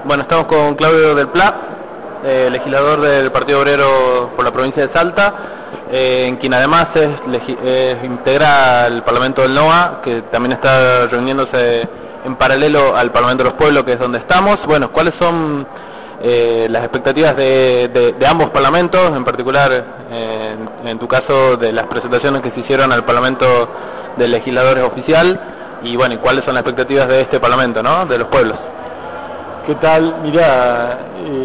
Bueno, estamos con Claudio del Pla, legislador del Partido Obrero por la provincia de Salta, en quien además integra el Parlamento del NOA, que también está reuniéndose en paralelo al Parlamento de los Pueblos, que es donde estamos. Bueno, ¿cuáles son las expectativas de ambos parlamentos, en particular, en tu caso, de las presentaciones que se hicieron al Parlamento de Legisladores Oficial, y bueno, ¿cuáles son las expectativas de este Parlamento, ¿no?, de los pueblos? ¿Qué tal? Mirá,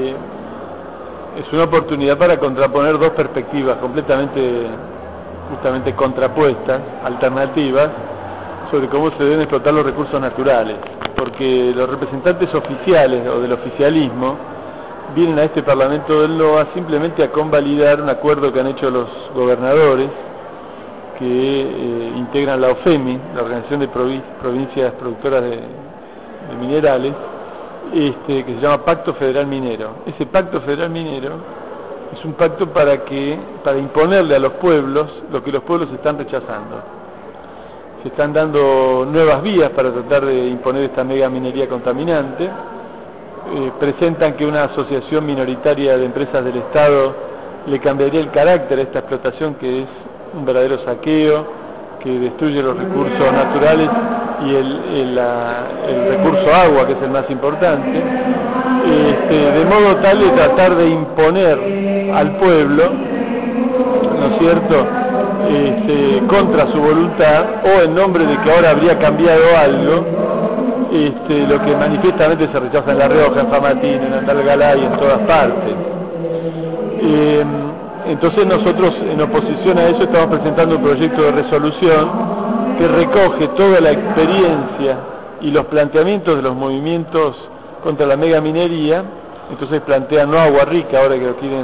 es una oportunidad para contraponer dos perspectivas justamente contrapuestas, alternativas, sobre cómo se deben explotar los recursos naturales, porque los representantes oficiales o del oficialismo vienen a este Parlamento del NOA simplemente a convalidar un acuerdo que han hecho los gobernadores que integran la OFEMI, la Organización de Provincias Productoras de Minerales, que se llama Pacto Federal Minero. Ese Pacto Federal Minero es un pacto para imponerle a los pueblos lo que los pueblos están rechazando. Se están dando nuevas vías para tratar de imponer esta mega minería contaminante. Presentan que una asociación minoritaria de empresas del Estado le cambiaría el carácter a esta explotación, que es un verdadero saqueo, que destruye los recursos naturales y el recurso agua, que es el más importante, de modo tal de tratar de imponer al pueblo, ¿no es cierto?, contra su voluntad, o en nombre de que ahora habría cambiado algo, lo que manifiestamente se rechaza en La Rioja, en Famatín, en Andalgalá y en todas partes. Entonces nosotros, en oposición a eso, estamos presentando un proyecto de resolución que recoge toda la experiencia y los planteamientos de los movimientos contra la mega minería. Entonces plantean no Agua Rica, ahora que lo quieren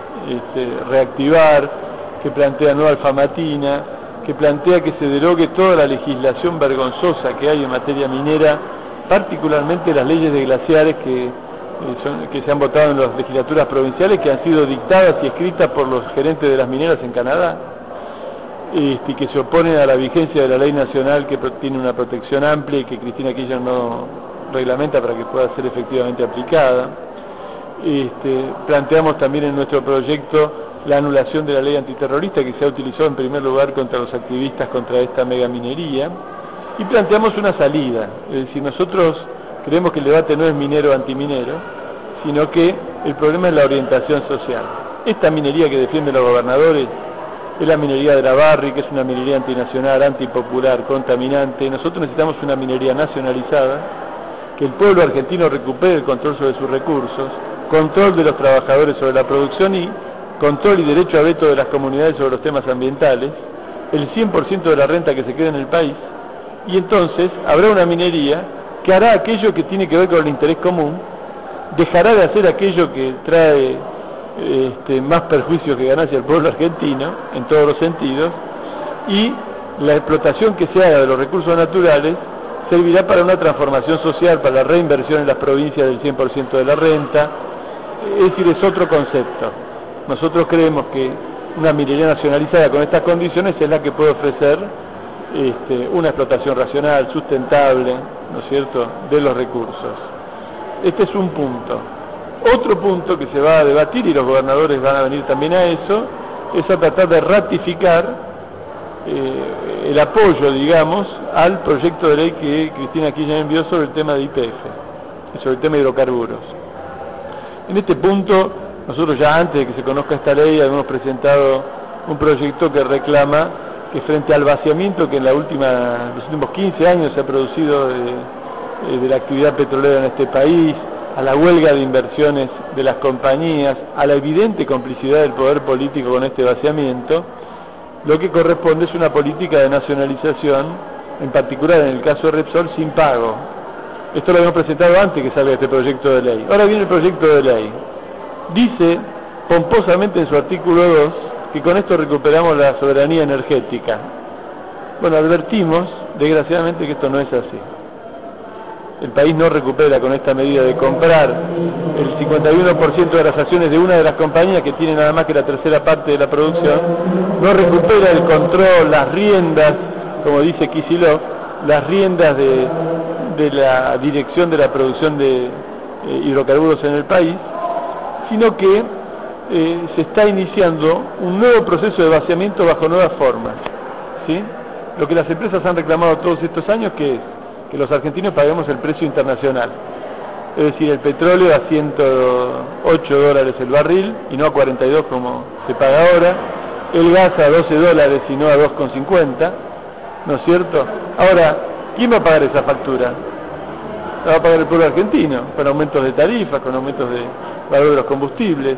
reactivar, que plantea no Alfamatina, que plantea que se derogue toda la legislación vergonzosa que hay en materia minera, particularmente las leyes de glaciares que se han votado en las legislaturas provinciales, que han sido dictadas y escritas por los gerentes de las mineras en Canadá, y que se oponen a la vigencia de la ley nacional, que tiene una protección amplia y que Cristina Kirchner no reglamenta para que pueda ser efectivamente aplicada. Planteamos también en nuestro proyecto la anulación de la ley antiterrorista, que se ha utilizado en primer lugar contra los activistas contra esta megaminería, y planteamos una salida. Es decir, nosotros creemos que el debate no es minero o antiminero, sino que el problema es la orientación social. Esta minería que defienden los gobernadores es la minería de la Barri, que es una minería antinacional, antipopular, contaminante. Nosotros necesitamos una minería nacionalizada, que el pueblo argentino recupere el control sobre sus recursos, control de los trabajadores sobre la producción y control y derecho a veto de las comunidades sobre los temas ambientales, el 100% de la renta que se quede en el país, y entonces habrá una minería que hará aquello que tiene que ver con el interés común, dejará de hacer aquello que trae más perjuicios que ganancia al pueblo argentino, en todos los sentidos, y la explotación que se haga de los recursos naturales servirá para una transformación social, para la reinversión en las provincias del 100% de la renta. Es decir, es otro concepto. Nosotros creemos que una minería nacionalizada con estas condiciones es la que puede ofrecer una explotación racional, sustentable, ¿no es cierto?, de los recursos. Este es un punto. Otro punto que se va a debatir, y los gobernadores van a venir también a eso, es a tratar de ratificar el apoyo, digamos, al proyecto de ley que Cristina Kirchner envió sobre el tema de YPF, sobre el tema de hidrocarburos. En este punto, nosotros ya antes de que se conozca esta ley habíamos presentado un proyecto que reclama que frente al vaciamiento que en los últimos 15 años se ha producido de la actividad petrolera en este país, a la huelga de inversiones de las compañías, a la evidente complicidad del poder político con este vaciamiento, lo que corresponde es una política de nacionalización, en particular en el caso de Repsol, sin pago. Esto lo habíamos presentado antes que salga este proyecto de ley. Ahora viene el proyecto de ley. Dice pomposamente en su artículo 2 que con esto recuperamos la soberanía energética. Bueno, advertimos, desgraciadamente, que esto no es así. El país no recupera con esta medida de comprar el 51% de las acciones de una de las compañías que tiene nada más que la tercera parte de la producción, no recupera el control, las riendas, como dice Kicillof, las riendas de la dirección de la producción de hidrocarburos en el país, sino que se está iniciando un nuevo proceso de vaciamiento bajo nuevas formas, ¿sí? Lo que las empresas han reclamado todos estos años, que es que los argentinos paguemos el precio internacional, es decir, el petróleo a $108 el barril y no a 42 como se paga ahora, el gas a $12 y no a 2,50, ¿no es cierto? Ahora, ¿quién va a pagar esa factura? La va a pagar el pueblo argentino, con aumentos de tarifas, con aumentos de valor de los combustibles.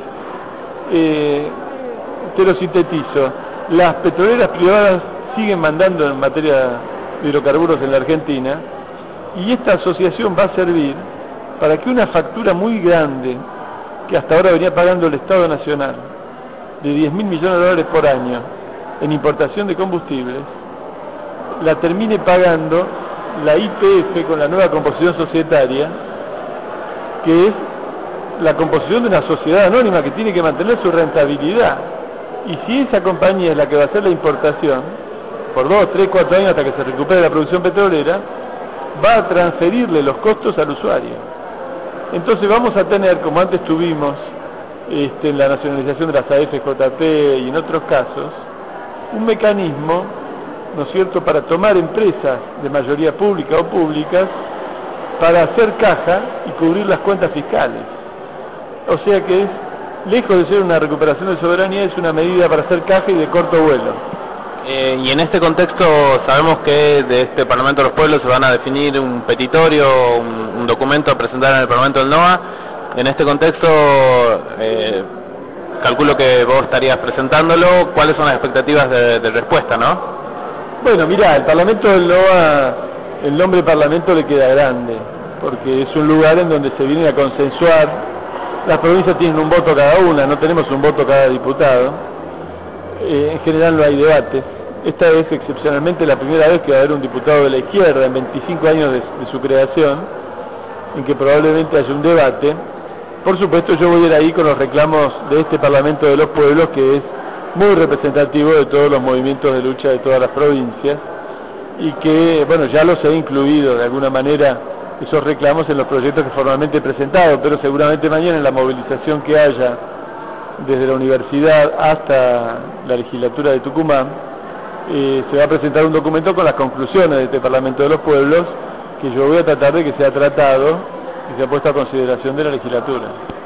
Te lo sintetizo, las petroleras privadas siguen mandando en materia de hidrocarburos en la Argentina, y esta asociación va a servir para que una factura muy grande, que hasta ahora venía pagando el Estado Nacional, de 10.000 millones de dólares por año en importación de combustibles, la termine pagando la YPF con la nueva composición societaria, que es la composición de una sociedad anónima que tiene que mantener su rentabilidad. Y si esa compañía es la que va a hacer la importación, por 2, 3, 4 años hasta que se recupere la producción petrolera, va a transferirle los costos al usuario. Entonces vamos a tener, como antes tuvimos en la nacionalización de las AFJP y en otros casos, un mecanismo, ¿no es cierto?, para tomar empresas de mayoría pública o públicas para hacer caja y cubrir las cuentas fiscales. O sea que es, lejos de ser una recuperación de soberanía, es una medida para hacer caja y de corto vuelo. Y en este contexto sabemos que de este Parlamento de los Pueblos se van a definir un petitorio, un documento a presentar en el Parlamento del NOA. En este contexto, calculo que vos estarías presentándolo. ¿Cuáles son las expectativas de respuesta, no? Bueno, mirá, el Parlamento del NOA, el nombre Parlamento le queda grande, porque es un lugar en donde se viene a consensuar. Las provincias tienen un voto cada una, no tenemos un voto cada diputado. En general no hay debate. Esta es excepcionalmente la primera vez que va a haber un diputado de la izquierda en 25 años de su creación, en que probablemente haya un debate. Por supuesto, yo voy a ir ahí con los reclamos de este Parlamento de los Pueblos, que es muy representativo de todos los movimientos de lucha de todas las provincias, y que, bueno, ya los he incluido de alguna manera esos reclamos en los proyectos que formalmente he presentado, pero seguramente mañana en la movilización que haya desde la universidad hasta la legislatura de Tucumán, se va a presentar un documento con las conclusiones de este Parlamento de los Pueblos, que yo voy a tratar de que sea tratado y sea puesto a consideración de la legislatura.